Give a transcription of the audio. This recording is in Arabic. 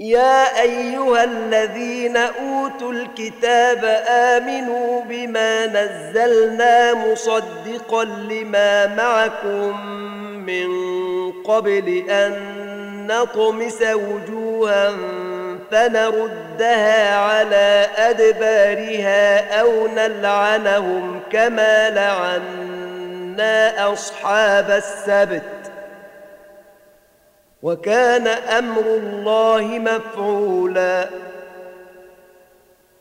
يا أيها الذين أوتوا الكتاب آمنوا بما نزلنا مصدقا لما معكم من قبل أن نطمس وجوها فنردها على أدبارها أو نلعنهم كما لعنا أصحاب السبت وكان أمر الله مفعولا